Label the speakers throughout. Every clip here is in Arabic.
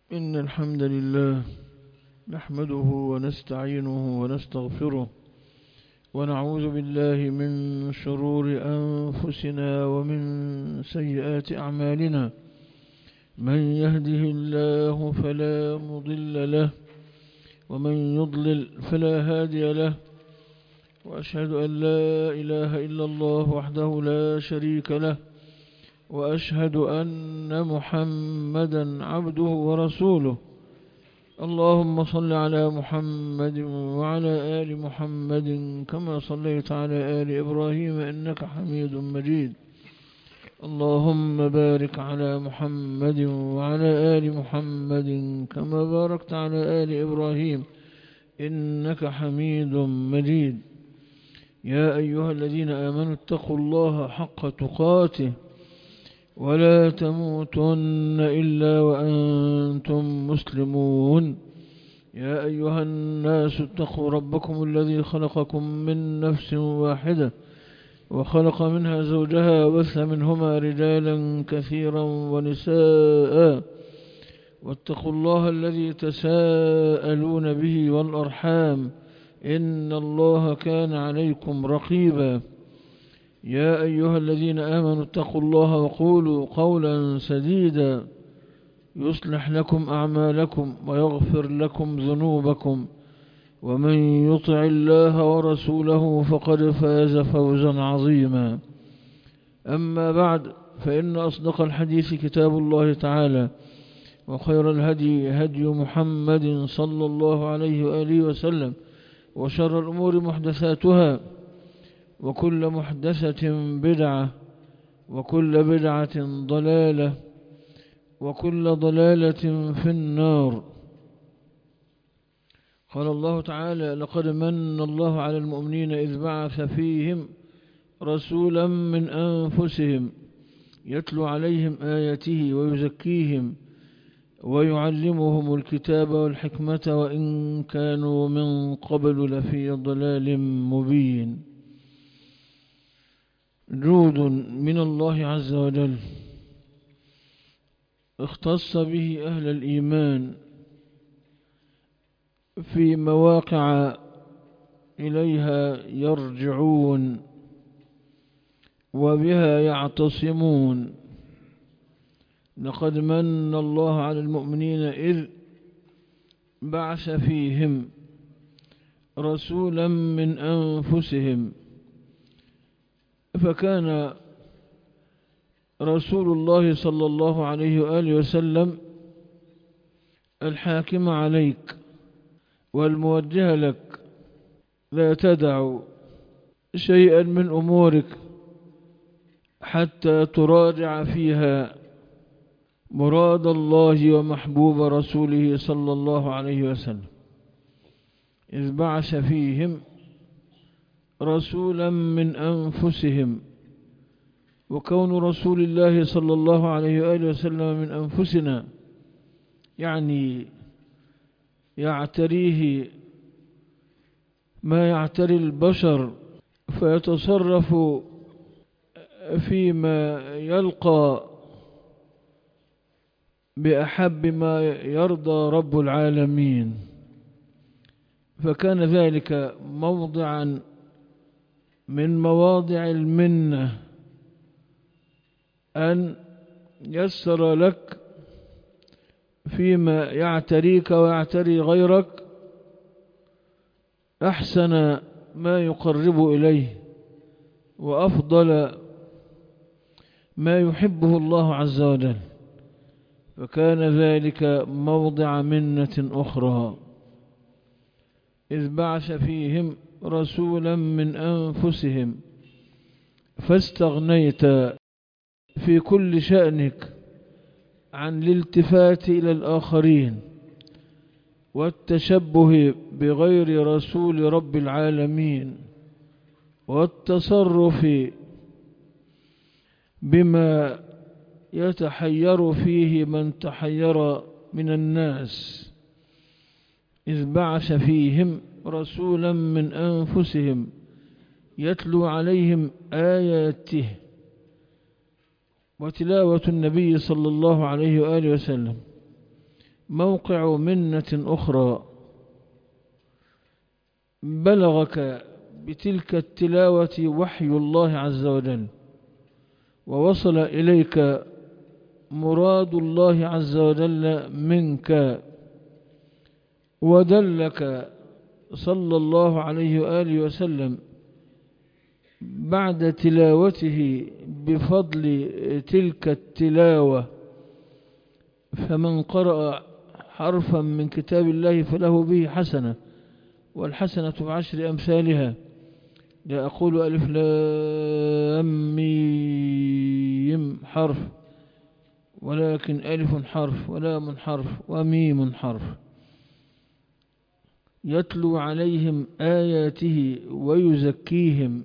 Speaker 1: إن الحمد لله نحمده ونستعينه ونستغفره ونعوذ بالله من شرور أنفسنا ومن سيئات أعمالنا. من يهده الله فلا مضل له ومن يضلل فلا هادي له، وأشهد أن لا إله إلا الله وحده لا شريك له، وأشهد أن محمدا عبده ورسوله. اللهم صل على محمد وعلى آل محمد كما صليت على آل إبراهيم إنك حميد مجيد. اللهم بارك على محمد وعلى آل محمد كما باركت على آل إبراهيم إنك حميد مجيد. يا أيها الذين آمنوا اتقوا الله حق تقاته ولا تموتن إلا وأنتم مسلمون. يا أيها الناس اتقوا ربكم الذي خلقكم من نفس واحدة وخلق منها زوجها وبث منهما رجالا كثيرا ونساء، واتقوا الله الذي تساءلون به والأرحام إن الله كان عليكم رقيبا. يا أيها الذين آمنوا اتقوا الله وقولوا قولا سديدا يصلح لكم أعمالكم ويغفر لكم ذنوبكم، ومن يطع الله ورسوله فقد فاز فوزا عظيما. أما بعد، فإن أصدق الحديث كتاب الله تعالى، وخير الهدي هدي محمد صلى الله عليه وآله وسلم، وشر الأمور محدثاتها، وكل محدثة بدعة، وكل بدعة ضلالة، وكل ضلالة في النار. قال الله تعالى: لقد من الله على المؤمنين إذ بعث فيهم رسولا من أنفسهم يتلو عليهم آياته ويزكيهم ويعلمهم الكتاب والحكمة وإن كانوا من قبل لفي ضلال مبين. جود من الله عز وجل اختص به أهل الإيمان في مواقع إليها يرجعون وبها يعتصمون. لقد من الله على المؤمنين إذ بعث فيهم رسولا من أنفسهم، فكان رسول الله صلى الله عليه وآله وسلم الحاكم عليك والموجه لك. لا تدع شيئا من أمورك حتى تراجع فيها مراد الله ومحبوب رسوله صلى الله عليه وسلم. إذ بعث فيهم رسولا من أنفسهم، وكون رسول الله صلى الله عليه وآله وسلم من أنفسنا يعني يعتريه ما يعتري البشر، فيتصرف فيما يلقى بأحب ما يرضى رب العالمين. فكان ذلك موضعا من مواضع المنة أن يسر لك فيما يعتريك ويعتري غيرك أحسن ما يقرب إليه وأفضل ما يحبه الله عز وجل. فكان ذلك موضع منة أخرى. إذ بعث فيهم رسولا من أنفسهم فاستغنيت في كل شأنك عن الالتفات إلى الآخرين والتشبه بغير رسول رب العالمين والتصرف بما يتحير فيه من تحير من الناس. إذ بعث فيهم رسولا من أنفسهم يتلو عليهم آياته، وتلاوة النبي صلى الله عليه وآله وسلم موقع منة أخرى بلغك بتلك التلاوة وحي الله عز وجل، ووصل إليك مراد الله عز وجل منك، ودلك صلى الله عليه وآله وسلم بعد تلاوته بفضل تلك التلاوة. فمن قرأ حرفا من كتاب الله فله به حسنة، والحسنة بعشر أمثالها. لا أقول ألف لام ميم حرف، ولكن ألف حرف ولام حرف وميم حرف. يتلو عليهم آياته ويزكيهم.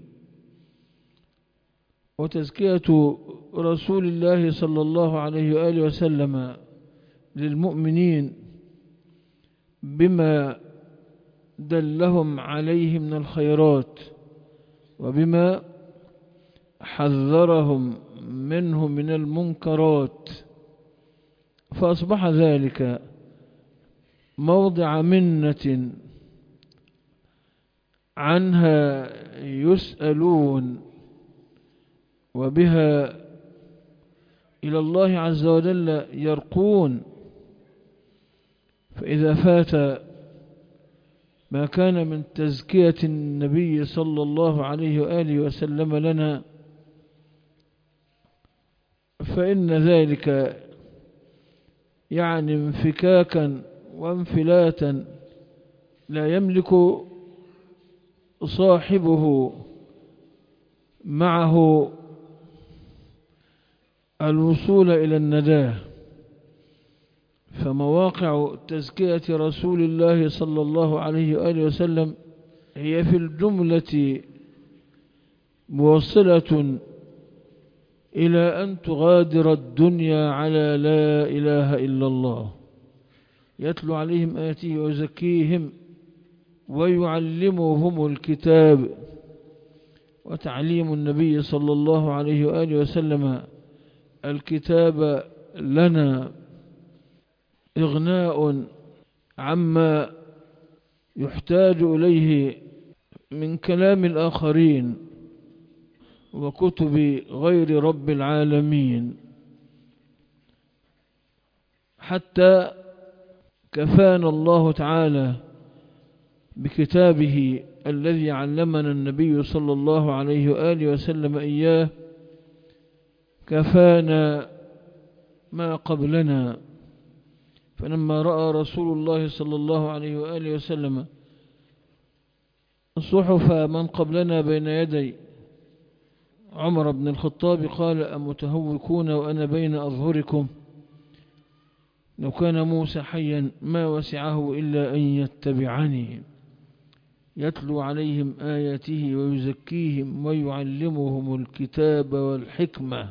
Speaker 1: وتزكية رسول الله صلى الله عليه وآله وسلم للمؤمنين بما دلهم عليه من الخيرات، وبما حذرهم منه من المنكرات، فأصبح ذلك موضع منة عنها يسألون، وبها إلى الله عز وجل يرقون. فإذا فات ما كان من تزكية النبي صلى الله عليه وآله وسلم لنا، فإن ذلك يعني انفكاكا وانفلاتا لا يملك صاحبه معه الوصول إلى النجاة. فمواقع تزكية رسول الله صلى الله عليه وآله وسلم هي في الجملة موصلة إلى أن تغادر الدنيا على لا إله إلا الله. يتلو عليهم آياته ويزكيهم ويعلمهم الكتاب. وتعليم النبي صلى الله عليه وآله وسلم الكتاب لنا إغناء عما يحتاج إليه من كلام الآخرين وكتب غير رب العالمين، حتى كفانا الله تعالى بكتابه الذي علمنا النبي صلى الله عليه وآله وسلم إياه، كفانا ما قبلنا. فلما رأى رسول الله صلى الله عليه وآله وسلم صحف من قبلنا بين يدي عمر بن الخطاب قال: أمتهوكون وأنا بين أظهركم؟ لو كان موسى حيا ما وسعه إلا أن يتبعني. يتلو عليهم آياته ويزكيهم ويعلمهم الكتاب والحكمة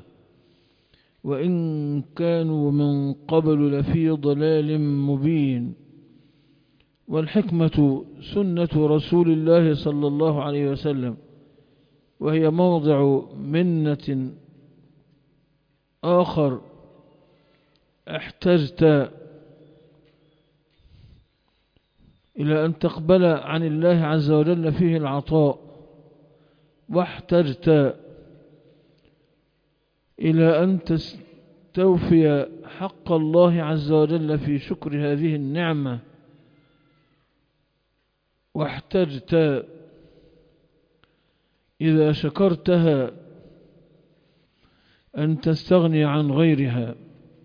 Speaker 1: وإن كانوا من قبل لفي ضلال مبين. والحكمة سنة رسول الله صلى الله عليه وسلم، وهي موضع منة آخر احتجت إلى أن تقبل عن الله عز وجل فيه العطاء، واحتجت إلى أن تستوفي حق الله عز وجل في شكر هذه النعمة، واحتجت إذا شكرتها أن تستغني عن غيرها.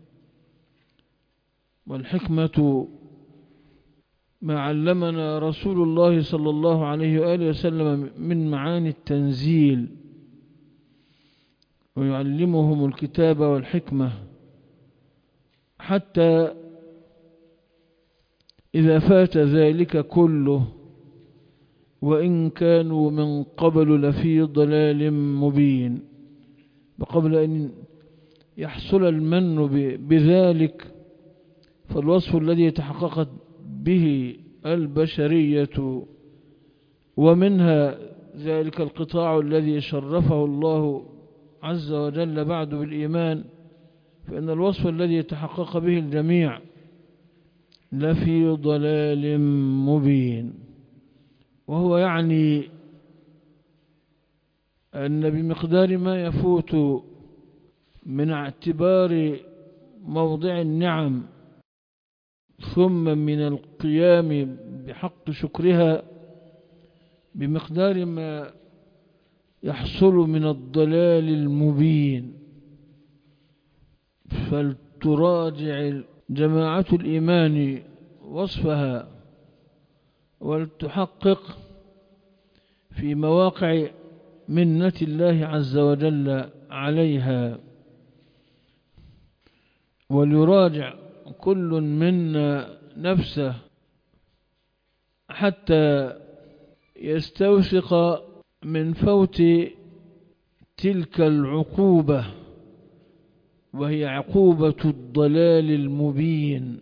Speaker 1: والحكمة ما علمنا رسول الله صلى الله عليه وآله وسلم من معاني التنزيل، ويعلمهم الكتاب والحكمة، حتى إذا فات ذلك كله وإن كانوا من قبل لفي ضلال مبين. وقبل أن يحصل المن بذلك، فالوصف الذي تحققت به البشرية، ومنها ذلك القطاع الذي شرفه الله عز وجل بعد بالإيمان، فإن الوصف الذي تحقق به الجميع لفي ضلال مبين. وهو يعني أن بمقدار ما يفوت من اعتبار موضع النعم ثم من القيام بحق شكرها، بمقدار ما يحصل من الضلال المبين. فلتراجع جماعة الإيمان وصفها ولتحقق في مواقع منة الله عز وجل عليها، وليراجع كل منا نفسه حتى يستوثق من فوت تلك العقوبة، وهي عقوبة الضلال المبين.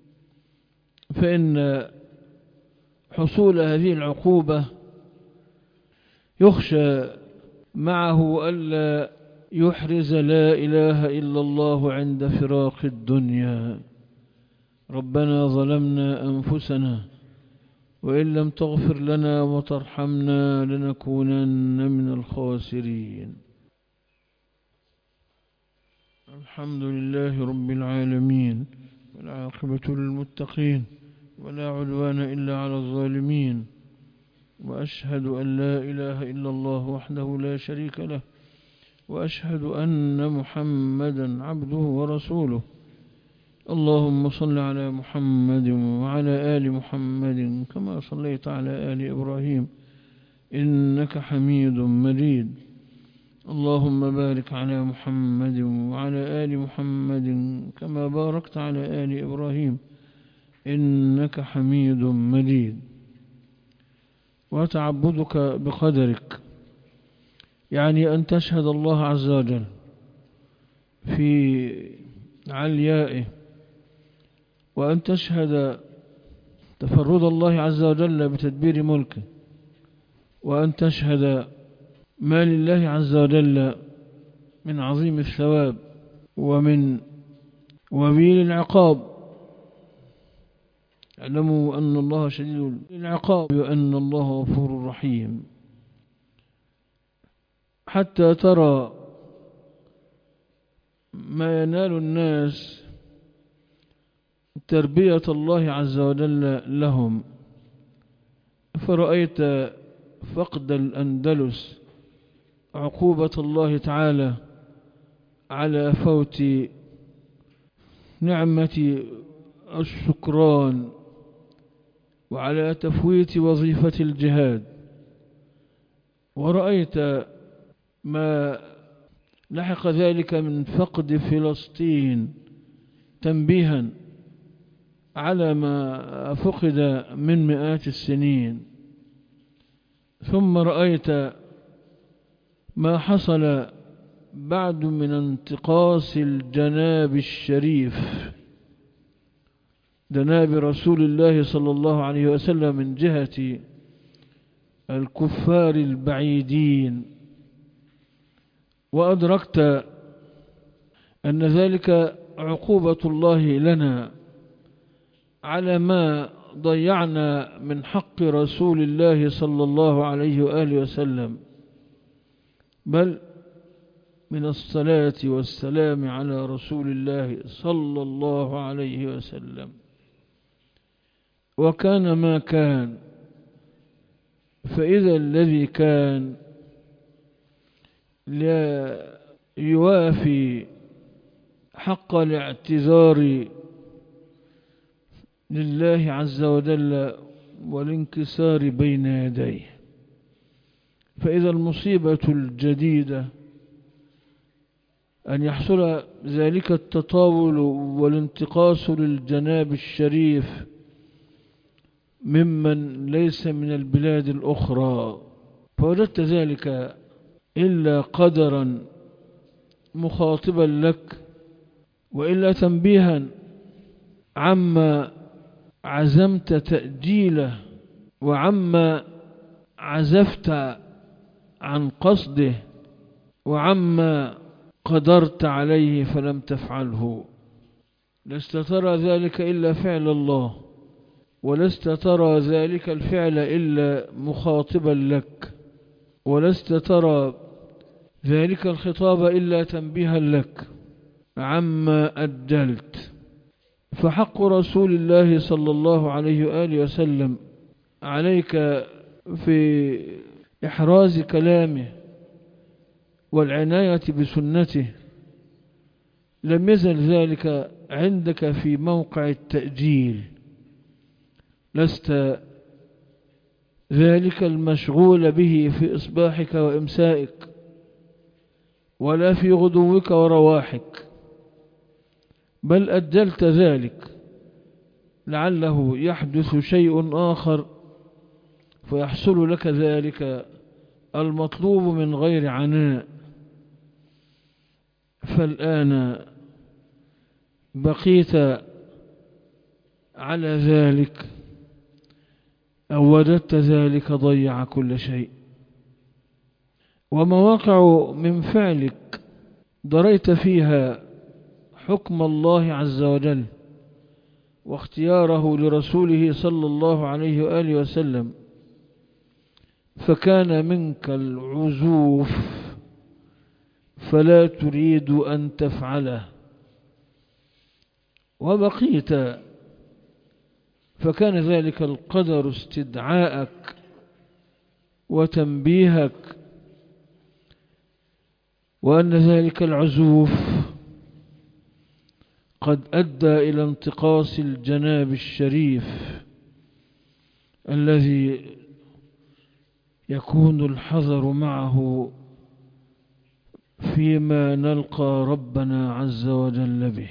Speaker 1: فإن حصول هذه العقوبة يخشى معه ألا يحرز لا إله إلا الله عند فراق الدنيا. ربنا ظلمنا أنفسنا وإن لم تغفر لنا وترحمنا لنكونن من الخاسرين. الحمد لله رب العالمين، والعاقبة للمتقين، ولا عدوان إلا على الظالمين. وأشهد أن لا إله إلا الله وحده لا شريك له، وأشهد أن محمدا عبده ورسوله. اللهم صل على محمد وعلى آل محمد كما صليت على آل إبراهيم إنك حميد مجيد. اللهم بارك على محمد وعلى آل محمد كما باركت على آل إبراهيم إنك حميد مجيد. وتعبدك بقدرك يعني أن تشهد الله عز وجل في عليائه، وأن تشهد تفرد الله عز وجل بتدبير ملكه، وأن تشهد ما لله عز وجل من عظيم الثواب ومن وبيل العقاب. اعلموا أن الله شديد العقاب وأن الله غفور رحيم. حتى ترى ما ينال الناس تربية الله عز وجل لهم. فرأيت فقد الأندلس عقوبة الله تعالى على فوت نعمة الشكران وعلى تفويت وظيفة الجهاد. ورأيت ما لحق ذلك من فقد فلسطين تنبيها على ما فقد من مئات السنين. ثم رأيت ما حصل بعد من انتقاص الجناب الشريف، جناب رسول الله صلى الله عليه وسلم، من جهة الكفار البعيدين. وأدركت أن ذلك عقوبة الله لنا على ما ضيعنا من حق رسول الله صلى الله عليه وآله وسلم، بل من الصلاة والسلام على رسول الله صلى الله عليه وسلم. وكان ما كان، فإذا الذي كان لا يوافي حق الاعتذار لله عز وجل والانكسار بين يديه. فإذا المصيبة الجديدة أن يحصل ذلك التطاول والانتقاص للجناب الشريف ممن ليس من البلاد الأخرى. فوجدت ذلك إلا قدرا مخاطبا لك، وإلا تنبيها عما عزمت تأجيله وعما عزفت عن قصده وعما قدرت عليه فلم تفعله. لست ترى ذلك إلا فعل الله، ولست ترى ذلك الفعل إلا مخاطبا لك، ولست ترى ذلك الخطاب إلا تنبيها لك عما أدلت. فحق رسول الله صلى الله عليه وآله وسلم عليك في إحراز كلامه والعناية بسنته لم يزل ذلك عندك في موقع التأجيل، لست ذلك المشغول به في إصباحك وإمسائك ولا في غدوك ورواحك، بل أجلت ذلك لعله يحدث شيء آخر فيحصل لك ذلك المطلوب من غير عناء. فالآن بقيت على ذلك أو وجدت ذلك ضيع كل شيء. ومواقع من فعلك دريت فيها حكم الله عز وجل واختياره لرسوله صلى الله عليه وآله وسلم، فكان منك العزوف فلا تريد أن تفعله، وبقيت فكان ذلك القدر استدعاءك وتنبيهك، وأن ذلك العزوف قد أدى إلى انتقاص الجناب الشريف الذي يكون الحذر معه فيما نلقى ربنا عز وجل به.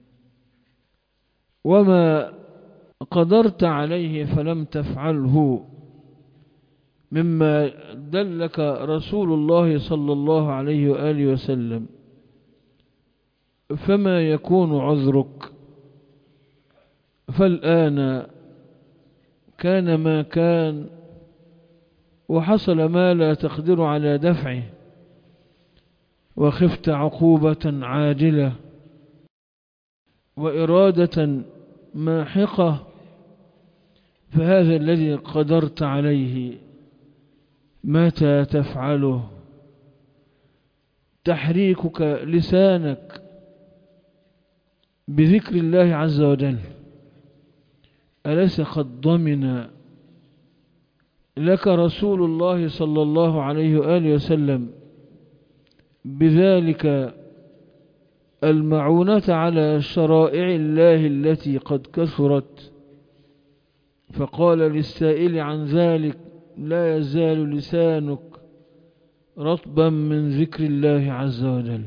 Speaker 1: وما قدرت عليه فلم تفعله مما دلك رسول الله صلى الله عليه وآله وسلم، فما يكون عذرك؟ فالآن كان ما كان وحصل ما لا تقدر على دفعه، وخفت عقوبة عاجلة وإرادة ماحقة، فهذا الذي قدرت عليه متى تفعله؟ تحريكك لسانك بذكر الله عز وجل، أليس قد ضمن لك رسول الله صلى الله عليه وآله وسلم بذلك المعونة على شرائع الله التي قد كثرت؟ فقال للسائل عن ذلك: لا يزال لسانك رطبا من ذكر الله عز وجل،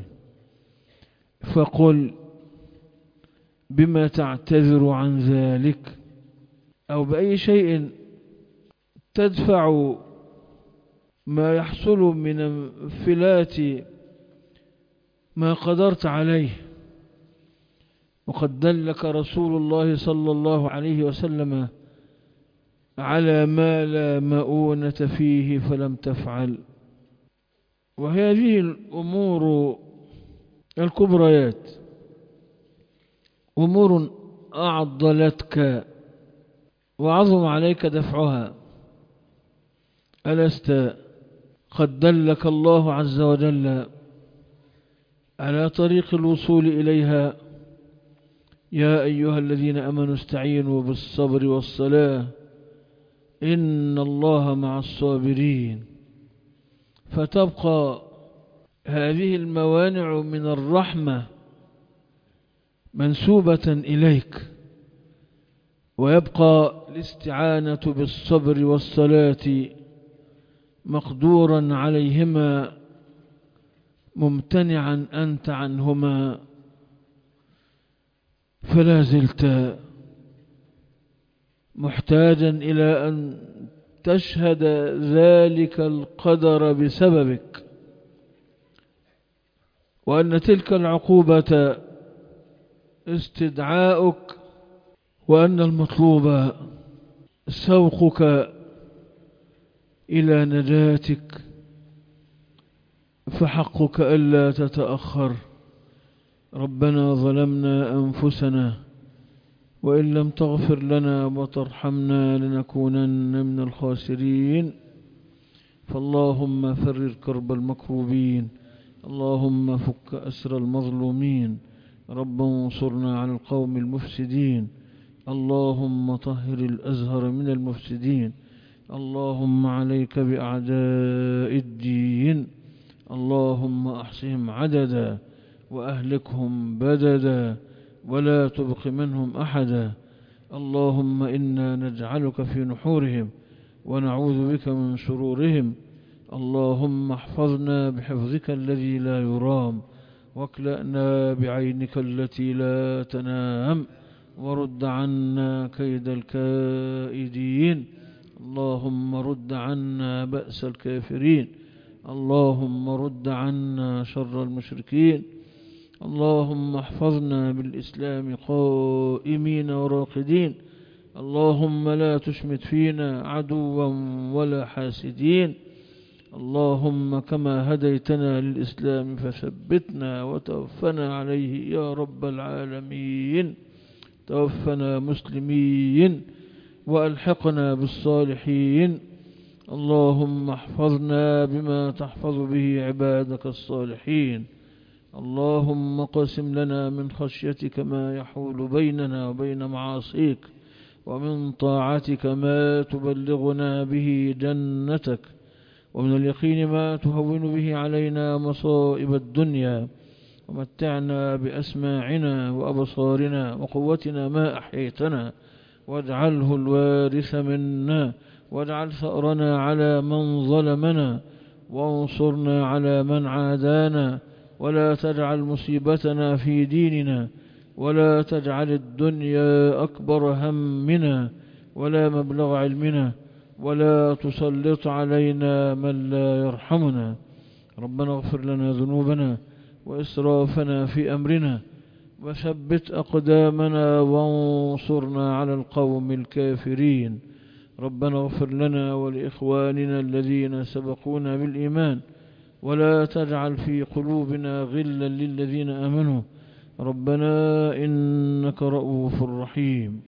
Speaker 1: فقل بما تعتذر عن ذلك، أو بأي شيء تدفع ما يحصل من انفلات ما قدرت عليه. وقد دلك رسول الله صلى الله عليه وسلم على ما لا مؤونة فيه فلم تفعل. وهذه الأمور الكبريات أمور أعضلتك وعظم عليك دفعها، ألست قد دلك الله عز وجل على طريق الوصول إليها؟ يا أيها الذين آمنوا استعينوا بالصبر والصلاة إن الله مع الصابرين. فتبقى هذه الموانع من الرحمة منسوبة إليك، ويبقى الاستعانة بالصبر والصلاة مقدورا عليهما ممتنعا أنت عنهما، فلا زلت محتاجا إلى أن تشهد ذلك القدر بسببك، وأن تلك العقوبة استدعاؤك، وأن المطلوب سوقك إلى نجاتك، فحقك ألا تتأخر ربنا ظلمنا أنفسنا وإن لم تغفر لنا وترحمنا لنكونن من الخاسرين. فاللهم فرج كرب المكروبين، اللهم فك أسر المظلومين، رب انصرنا على القوم المفسدين. اللهم طهر الأزهر من المفسدين، اللهم عليك بأعداء الدين، اللهم أحصهم عددا وأهلكهم بددا ولا تبق منهم أحدا. اللهم إنا نجعلك في نحورهم ونعوذ بك من شرورهم. اللهم احفظنا بحفظك الذي لا يرام، واكلأنا بعينك التي لا تنام، ورد عنا كيد الكائدين. اللهم رد عنا بأس الكافرين، اللهم رد عنا شر المشركين. اللهم احفظنا بالإسلام قائمين وراقدين، اللهم لا تشمت فينا عدوا ولا حاسدين. اللهم كما هديتنا للإسلام فثبتنا وتوفنا عليه يا رب العالمين. توفنا مسلمين وألحقنا بالصالحين. اللهم احفظنا بما تحفظ به عبادك الصالحين. اللهم قسم لنا من خشيتك ما يحول بيننا وبين معاصيك، ومن طاعتك ما تبلغنا به جنتك، ومن اليقين ما تهون به علينا مصائب الدنيا. ومتعنا بأسماعنا وأبصارنا وقوتنا ما أحييتنا، واجعله الوارث منا، واجعل ثأرنا على من ظلمنا، وانصرنا على من عادانا، ولا تجعل مصيبتنا في ديننا، ولا تجعل الدنيا أكبر همنا ولا مبلغ علمنا، ولا تسلط علينا من لا يرحمنا. ربنا اغفر لنا ذنوبنا وإسرافنا في أمرنا، وثبت أقدامنا وانصرنا على القوم الكافرين. ربنا اغفر لنا ولإخواننا الذين سبقونا بالإيمان، ولا تجعل في قلوبنا غلا للذين آمنوا. ربنا إنك رؤوف رحيم.